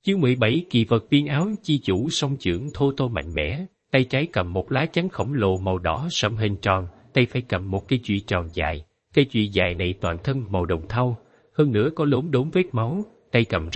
Chương 17 Kỳ vật viên áo chi chủ song chưởng thô tô mạnh mẽ, tay trái cầm một lá chắn khổng lồ màu đỏ sẫm hình tròn, tay phải cầm một cây chùy tròn dài. Cây chùy dài này toàn thân màu đồng thau, hơn nữa có lốm đốm vết máu, tay cầm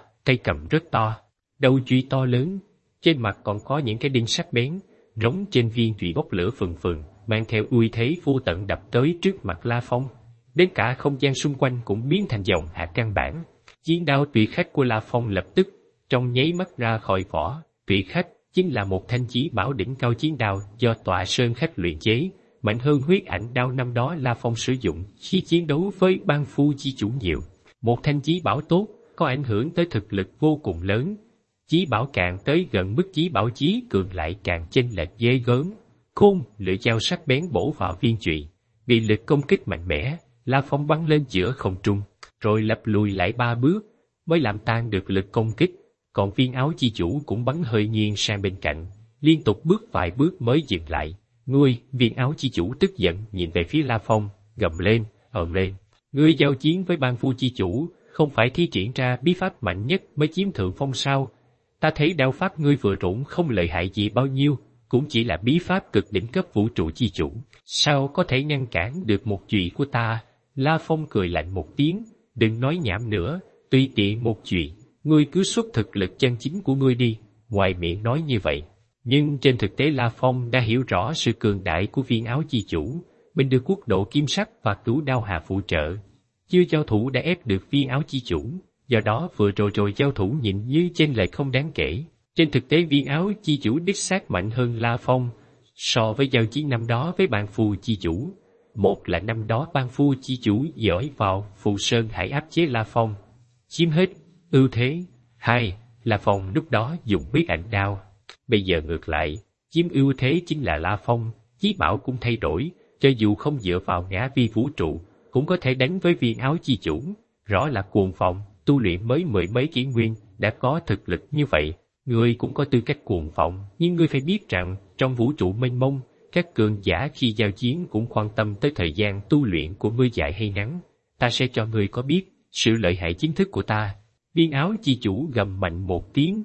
rất to, đầu chùy to lớn, trên mặt còn có những cái đinh sắc bén, rống trên viên chùy bốc lửa phừng phừng, mang theo uy thế vô tận đập tới trước mặt La Phong. Đến cả không gian xung quanh cũng biến thành dòng hạt căn bản. Chiến đao tuyệt khách của La Phong lập tức trong nháy mắt ra khỏi vỏ. Tuyệt khách chính là một thanh chí bảo đỉnh cao chiến đao do Tọa Sơn khách luyện chế, mạnh hơn huyết ảnh đao năm đó La Phong sử dụng khi chiến đấu với Bang Phu chi chủ nhiều. Một thanh chí bảo tốt có ảnh hưởng tới thực lực vô cùng lớn. Chí bảo càng tới gần mức chí bảo chí cường lại càng chênh lệch ghê gớm. Khôn, lưỡi dao sắc bén bổ vào viên chùy, bị lực công kích mạnh mẽ, La Phong bắn lên giữa không trung, rồi lập lùi lại 3 bước mới làm tan được lực công kích. Còn viên áo chi chủ cũng bắn hơi nghiêng sang bên cạnh, liên tục bước vài bước mới dừng lại. Ngươi, viên áo chi chủ tức giận nhìn về phía La Phong, gầm lên, ầm lên. Ngươi giao chiến với Bang Phu chi chủ, không phải thi triển ra bí pháp mạnh nhất mới chiếm thượng phong sao? Ta thấy đao pháp ngươi vừa rủng không lợi hại gì bao nhiêu, cũng chỉ là bí pháp cực đỉnh cấp vũ trụ chi chủ. Sao có thể ngăn cản được một chùy của ta? La Phong cười lạnh một tiếng, đừng nói nhảm nữa, tùy tiện một chùy, ngươi cứ xuất thực lực chân chính của ngươi đi. Ngoài miệng nói như vậy, nhưng trên thực tế La Phong đã hiểu rõ sự cường đại của viên áo chi chủ, bên được quốc độ kim sắc và cửu đao hà phụ trợ. Chưa giao thủ đã ép được viên áo chi chủ, do đó vừa rồi giao thủ nhìn như chênh lệch không đáng kể. Trên thực tế viên áo chi chủ đích xác mạnh hơn La Phong so với giao chiến năm đó với Bang Phu chi chủ. Một là năm đó Bang Phu chi chủ giỏi vào Phù Sơn Hải áp chế La Phong, chiếm hết ưu thế. Hai, La Phong lúc đó dùng huyết ảnh đao. Bây giờ ngược lại, chiếm ưu thế chính là La Phong, chí bảo cũng thay đổi, cho dù không dựa vào ngã vi vũ trụ, cũng có thể đánh với viên áo chi chủ. Rõ là cuồng vọng, tu luyện mới 10 mấy kỷ nguyên, đã có thực lực như vậy. Ngươi cũng có tư cách cuồng vọng, nhưng ngươi phải biết rằng, trong vũ trụ mênh mông, các cường giả khi giao chiến cũng quan tâm tới thời gian tu luyện của ngươi dài hay ngắn. Ta sẽ cho ngươi có biết sự lợi hại chính thức của ta. Viên áo chi chủ gầm mạnh một tiếng,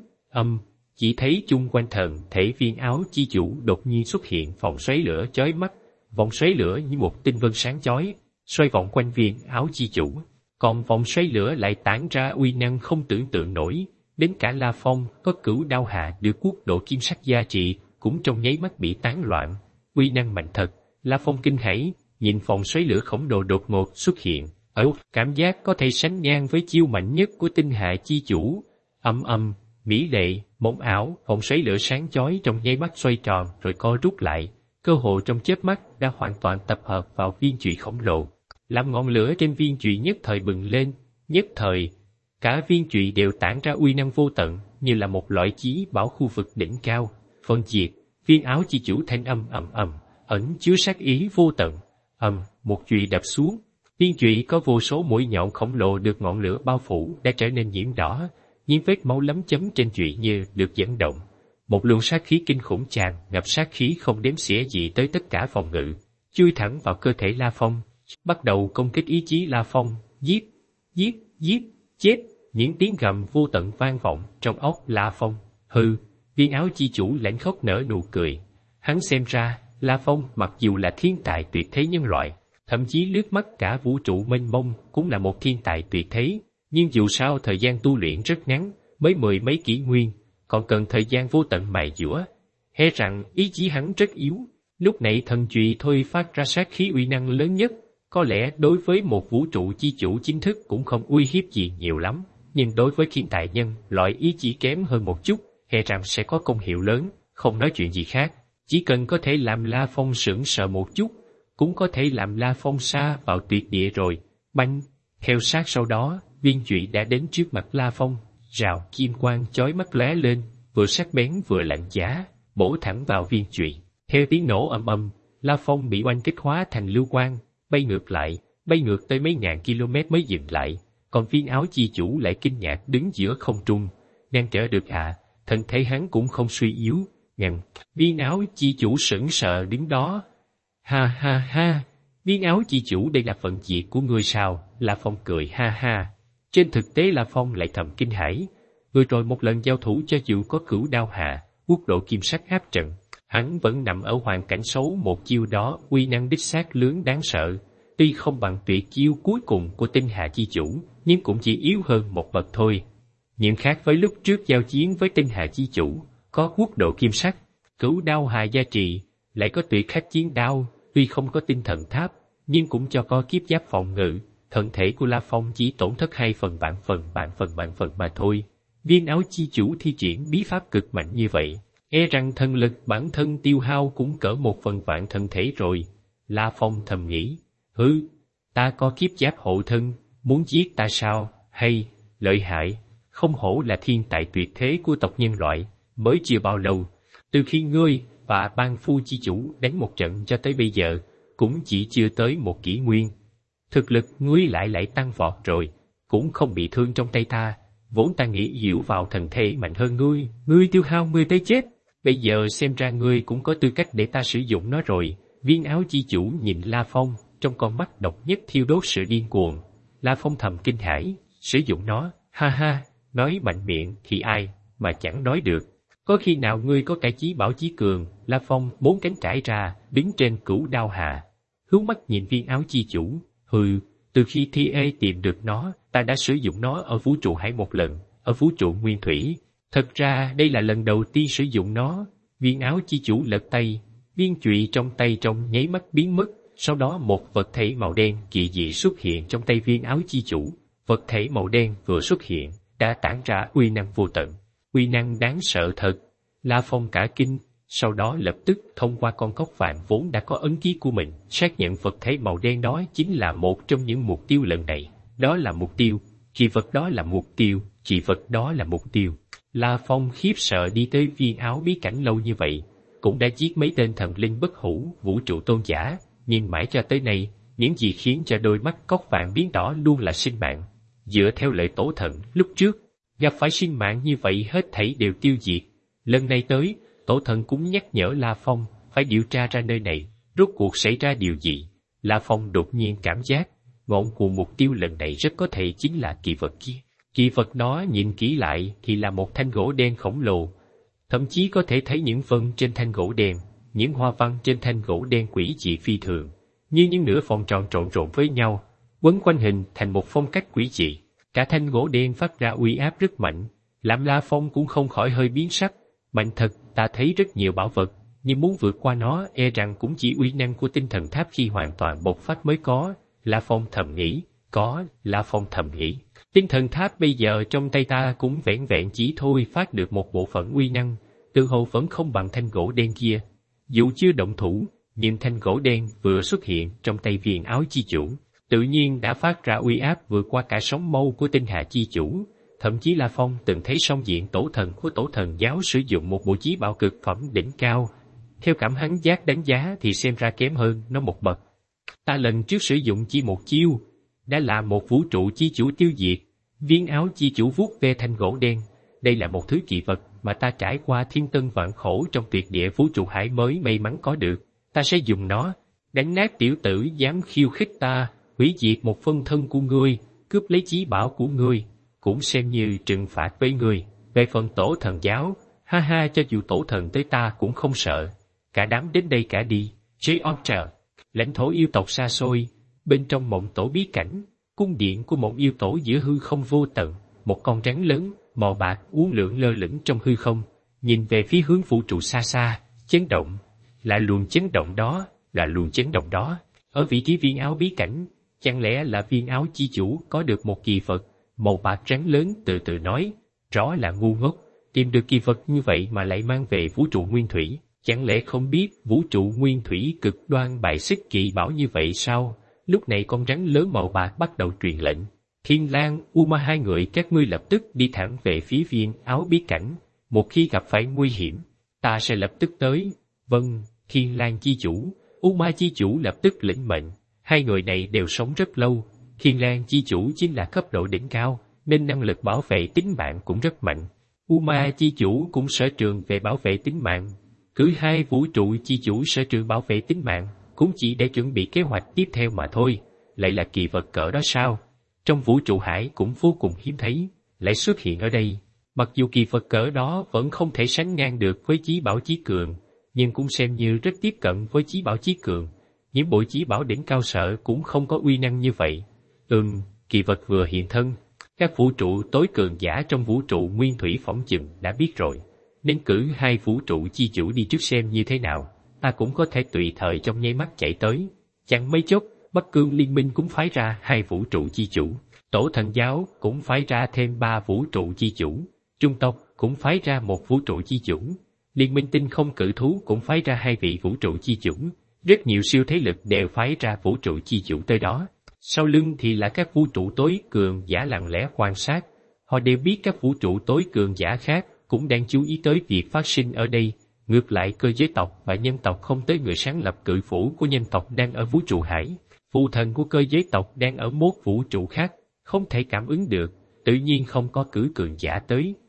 chỉ thấy chung quanh thần thể viên áo chi chủ đột nhiên xuất hiện vòng xoáy lửa chói mắt, vòng xoáy lửa như một tinh vân sáng chói, xoay vòng quanh viên áo chi chủ. Còn vòng xoáy lửa lại tản ra uy năng không tưởng tượng nổi, đến cả La Phong có cửu đao hạ được quốc độ kim sắc gia trị cũng trong nháy mắt bị tán loạn. Uy năng mạnh thật, La Phong kinh hãi, nhìn vòng xoáy lửa khổng lồ đột ngột xuất hiện, cảm giác có thể sánh ngang với chiêu mạnh nhất của tinh hạ chi chủ. Mỹ lệ, mộng ảo, vòng xoáy lửa sáng chói trong nháy mắt xoay tròn rồi co rút lại, cơ hồ trong chớp mắt đã hoàn toàn tập hợp vào viên chùy khổng lồ, làm ngọn lửa trên viên chùy nhất thời bừng lên. Nhất thời, cả viên chùy đều tản ra uy năng vô tận, như là một loại chí bảo khu vực đỉnh cao. Phân diệt, viên áo chi chủ thanh âm ẩn chứa sát ý vô tận. Một chùy đập xuống, viên chùy có vô số mũi nhọn khổng lồ được ngọn lửa bao phủ đã trở nên nhiễm đỏ, những vết máu lấm chấm trên chùy như được dẫn động. Một luồng sát khí kinh khủng tràn ngập, sát khí không đếm xỉa gì tới tất cả phòng ngự, chui thẳng vào cơ thể La Phong, bắt đầu công kích ý chí La Phong. Giết, chết! Những tiếng gầm vô tận vang vọng trong óc La Phong. Hừ, viên áo chi chủ lãnh khóc nở nụ cười. Hắn xem ra, La Phong mặc dù là thiên tài tuyệt thế nhân loại, thậm chí lướt mắt cả vũ trụ mênh mông cũng là một thiên tài tuyệt thế, nhưng dù sao thời gian tu luyện rất ngắn, mới 10 mấy kỷ nguyên, còn cần thời gian vô tận mài dũa. E rằng ý chí hắn rất yếu. Lúc nãy thần chùy thôi phát ra sát khí uy năng lớn nhất, có lẽ đối với một vũ trụ chi chủ chính thức cũng không uy hiếp gì nhiều lắm, nhưng đối với thiên tài nhân loại ý chí kém hơn một chút, e rằng sẽ có công hiệu lớn. Không nói chuyện gì khác, chỉ cần có thể làm La Phong sững sờ một chút, cũng có thể làm La Phong sa vào tuyệt địa rồi. Banh! Theo sát sau đó, viên chùy đã đến trước mặt La Phong, rào kim quang chói mắt lóe lên, vừa sắc bén vừa lạnh giá, bổ thẳng vào viên chùy. Theo tiếng nổ ầm, La Phong bị oanh kích hóa thành lưu quang, bay ngược tới mấy ngàn km mới dừng lại. Còn viên áo chi chủ lại kinh ngạc đứng giữa không trung, đang trở được thân thể hắn cũng không suy yếu. Viên áo chi chủ sững sờ đứng đó. Ha, viên áo chi chủ, đây là phận diệt của ngươi sao? La Phong cười ha ha. Trên thực tế La Phong lại thầm kinh hãi, Vừa rồi một lần giao thủ cho dù có Cửu Đao Hạ, Quốc Độ Kim Sắc áp trận, hắn vẫn nằm ở hoàn cảnh xấu, một chiêu đó uy năng đích xác lớn đáng sợ. Tuy không bằng tuyệt chiêu cuối cùng của Tinh Hà Chi Chủ, nhưng cũng chỉ yếu hơn một bậc thôi. Nhưng khác với lúc trước giao chiến với Tinh Hà Chi Chủ, có Quốc Độ Kim Sắc, Cửu Đao Hà gia trì, lại có tuyệt khách chiến đao, tuy không có tinh thần tháp, nhưng cũng cho có kiếp giáp phòng ngự. Thân thể của La Phong chỉ tổn thất 2 phần mà thôi. Viên Áo Chi Chủ thi triển bí pháp cực mạnh như vậy, e rằng thần lực bản thân tiêu hao cũng cỡ 1/1000 thân thể rồi. La Phong thầm nghĩ, ta có kiếp giáp hộ thân, muốn giết ta sao? Hay, lợi hại, không hổ là thiên tài tuyệt thế của tộc nhân loại. Mới chưa bao lâu, từ khi ngươi và Ban Phu Chi Chủ đánh một trận cho tới bây giờ, cũng chỉ chưa tới 1 kỷ nguyên. Thực lực ngươi lại tăng vọt rồi, cũng không bị thương trong tay ta. Vốn ta nghĩ dựa vào thần thể mạnh hơn ngươi tiêu hao 10 tới chết. Bây giờ xem ra ngươi cũng có tư cách để ta sử dụng nó rồi. Viên Áo Chi Chủ nhìn La Phong, trong con mắt độc nhất thiêu đốt sự điên cuồng. La Phong thầm kinh hãi, sử dụng nó, ha ha, nói mạnh miệng thì ai mà chẳng nói được. Có khi nào ngươi có cải chí bảo chí cường? La Phong 4 cánh trải ra, đứng trên Cửu Đao Hạ, hướng mắt nhìn Viên Áo Chi Chủ. Từ khi Thi Ê tìm được nó, ta đã sử dụng nó ở vũ trụ hải một lần, ở vũ trụ nguyên thủy. Thật ra đây là lần đầu tiên sử dụng nó. Viên Áo Chi Chủ lật tay, viên chùy trong tay trong nháy mắt biến mất, sau đó một vật thể màu đen kỳ dị xuất hiện trong tay Viên Áo Chi Chủ. Vật thể màu đen vừa xuất hiện, đã tản ra uy năng vô tận, uy năng đáng sợ thật. La Phong cả kinh, sau đó lập tức thông qua con cốc vàng vốn đã có ấn ký của mình, xác nhận vật thể màu đen đó chính là một trong những mục tiêu lần này. Đó là mục tiêu, kỳ vật đó là mục tiêu, kỳ vật đó là mục tiêu. La Phong khiếp sợ đi tới Viên Áo bí cảnh lâu như vậy, cũng đã giết mấy tên thần linh bất hủ, vũ trụ tôn giả, nhưng mãi cho tới nay, những gì khiến cho đôi mắt cốc vàng biến đỏ luôn là sinh mạng. Dựa theo lời tổ thần, lúc trước, gặp phải sinh mạng như vậy hết thảy đều tiêu diệt. Lần này tới, tổ thần cũng nhắc nhở La Phong phải điều tra ra nơi này, rốt cuộc xảy ra điều gì. La Phong đột nhiên cảm giác, ngọn nguồn mục tiêu lần này rất có thể chính là kỳ vật kia. Kỳ vật đó nhìn kỹ lại thì là một thanh gỗ đen khổng lồ, thậm chí có thể thấy những vân trên thanh gỗ đen, những hoa văn trên thanh gỗ đen quỷ dị phi thường, như những nửa vòng tròn trộn rộn với nhau, quấn quanh hình thành một phong cách quỷ dị. Cả thanh gỗ đen phát ra uy áp rất mạnh, làm La Phong cũng không khỏi hơi biến sắc. Mạnh thật, ta thấy rất nhiều bảo vật, nhưng muốn vượt qua nó e rằng cũng chỉ uy năng của tinh thần tháp khi hoàn toàn bộc phát mới có. La Phong thầm nghĩ, tinh thần tháp bây giờ trong tay ta cũng vẹn vẹn chỉ thôi phát được một bộ phận uy năng, tự hồ vẫn không bằng thanh gỗ đen kia. Dù chưa động thủ, nhưng thanh gỗ đen vừa xuất hiện trong tay Viên Áo Chi Chủ, tự nhiên đã phát ra uy áp vượt qua cả sóng mâu của Tinh Hà Chi Chủ. Thậm chí La Phong từng thấy song diện tổ thần của tổ thần giáo sử dụng một bộ chí bảo cực phẩm đỉnh cao. Theo cảm hắn giác đánh giá thì xem ra kém hơn nó một bậc. Ta lần trước sử dụng chỉ một chiêu, đã là một vũ trụ chi chủ tiêu diệt. Viên Áo Chi Chủ vuốt ve thanh gỗ đen. Đây là một thứ kỳ vật mà ta trải qua thiên tân vạn khổ trong tuyệt địa vũ trụ hải mới may mắn có được. Ta sẽ dùng nó, đánh nát tiểu tử dám khiêu khích ta, hủy diệt một phân thân của ngươi, cướp lấy chí bảo của ngươi, cũng xem như trừng phạt với ngươi. Về phần tổ thần giáo, ha ha, cho dù tổ thần tới ta cũng không sợ. Cả đám đến đây cả đi. J. Lãnh thổ yêu tộc xa xôi, bên trong mộng tổ bí cảnh, cung điện của mộng yêu tổ giữa hư không vô tận, một con rắn lớn, màu bạc uốn lượn lơ lửng trong hư không, nhìn về phía hướng vũ trụ xa xa, chấn động. Là luồng chấn động đó, ở vị trí Viên Áo bí cảnh, chẳng lẽ là Viên Áo Chi Chủ có được một kỳ vật? Màu bạc rắn lớn từ từ nói, rõ là ngu ngốc, tìm được kỳ vật như vậy mà lại mang về vũ trụ nguyên thủy, chẳng lẽ không biết vũ trụ nguyên thủy cực đoan bài xích kỳ bảo như vậy sao? Lúc này con rắn lớn màu bạc bắt đầu truyền lệnh, Thiên Lang, Uma hai người các ngươi lập tức đi thẳng về phía Viên Áo bí cảnh, một khi gặp phải nguy hiểm, ta sẽ lập tức tới. Vâng, Thiên Lang Chi Chủ, Uma Chi Chủ lập tức lĩnh mệnh. Hai người này đều sống rất lâu. Thiên Lang Chi Chủ chính là cấp độ đỉnh cao, nên năng lực bảo vệ tính mạng cũng rất mạnh. Uma Chi Chủ cũng sở trường về bảo vệ tính mạng. Cứ hai vũ trụ Chi Chủ sở trường bảo vệ tính mạng, cũng chỉ để chuẩn bị kế hoạch tiếp theo mà thôi. Lại là kỳ vật cỡ đó sao? Trong vũ trụ hải cũng vô cùng hiếm thấy, lại xuất hiện ở đây. Mặc dù kỳ vật cỡ đó vẫn không thể sánh ngang được với chí bảo chí cường, nhưng cũng xem như rất tiếp cận với chí bảo chí cường. Những bộ chí bảo đỉnh cao sở cũng không có uy năng như vậy. Kỳ vật vừa hiện thân, các vũ trụ tối cường giả trong vũ trụ nguyên thủy phỏng chừng đã biết rồi, nên cử 2 vũ trụ chi chủ đi trước xem như thế nào, ta cũng có thể tùy thời trong nháy mắt chạy tới. Chẳng mấy chốc, Bắc Cương Liên minh cũng phái ra 2 vũ trụ chi chủ, Tổ Thần Giáo cũng phái ra thêm 3 vũ trụ chi chủ, Trung tộc cũng phái ra 1 vũ trụ chi chủ, Liên minh Tinh Không Cự Thú cũng phái ra 2 vị vũ trụ chi chủ, rất nhiều siêu thế lực đều phái ra vũ trụ chi chủ tới đó. Sau lưng thì là các vũ trụ tối cường giả lặng lẽ quan sát, họ đều biết các vũ trụ tối cường giả khác cũng đang chú ý tới việc phát sinh ở đây. Ngược lại cơ giới tộc và nhân tộc không tới người sáng lập cự phủ của nhân tộc đang ở vũ trụ hải, phụ thần của cơ giới tộc đang ở mốt vũ trụ khác, không thể cảm ứng được, tự nhiên không có cử cường giả tới.